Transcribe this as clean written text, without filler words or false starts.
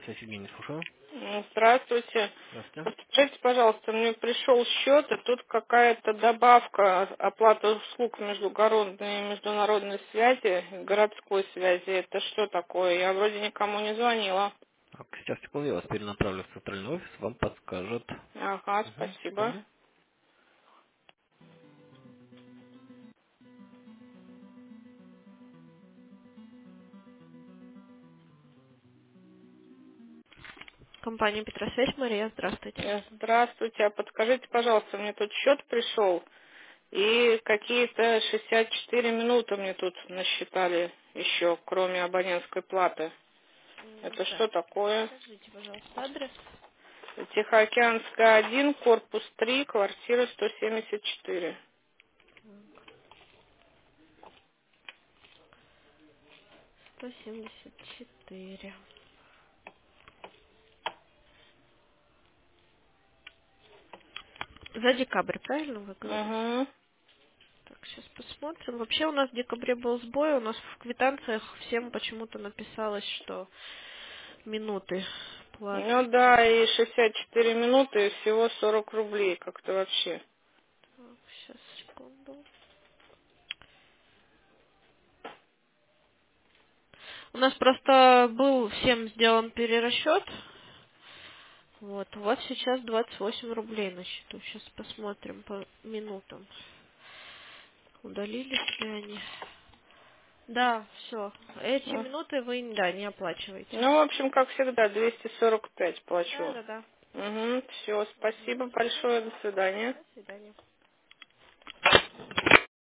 связь Евгений, слушаю. Здравствуйте. Здравствуйте. Подскажите, пожалуйста, мне пришел счет, и тут какая-то добавка оплаты услуг междугородной и международной связи, городской связи. Это что такое? Я вроде никому не звонила. Так, сейчас, секунду, я вас перенаправлю в центральный офис, вам подскажут. Ага, Угу, спасибо. секунду. Компания Петросвязь, Мария, здравствуйте. Здравствуйте. А подскажите, пожалуйста, мне тут счет пришел, и какие-то 64 минуты мне тут насчитали еще, кроме абонентской платы. Это Так, что такое? скажите, пожалуйста, адрес. Тихоокеанская, 1, корпус 3, квартира 174. 174. За декабрь, правильно вы говорите? Угу. Так, сейчас посмотрим. Вообще у нас в декабре был сбой, у нас в квитанциях всем почему-то написалось, что минуты платы. Ну да, и 64 минуты, и всего 40 рублей, как-то вообще. Так, сейчас, секунду. У нас просто был всем сделан перерасчет. Вот, у вас сейчас 28 рублей на счету. Сейчас посмотрим по минутам. Удалились ли они? Да, все. Эти Ну, минуты вы, да, не оплачиваете. ну, в общем, как всегда, 245 Да, плачу. да, да. Угу, все, Мгм. спасибо большое, до свидания. До свидания.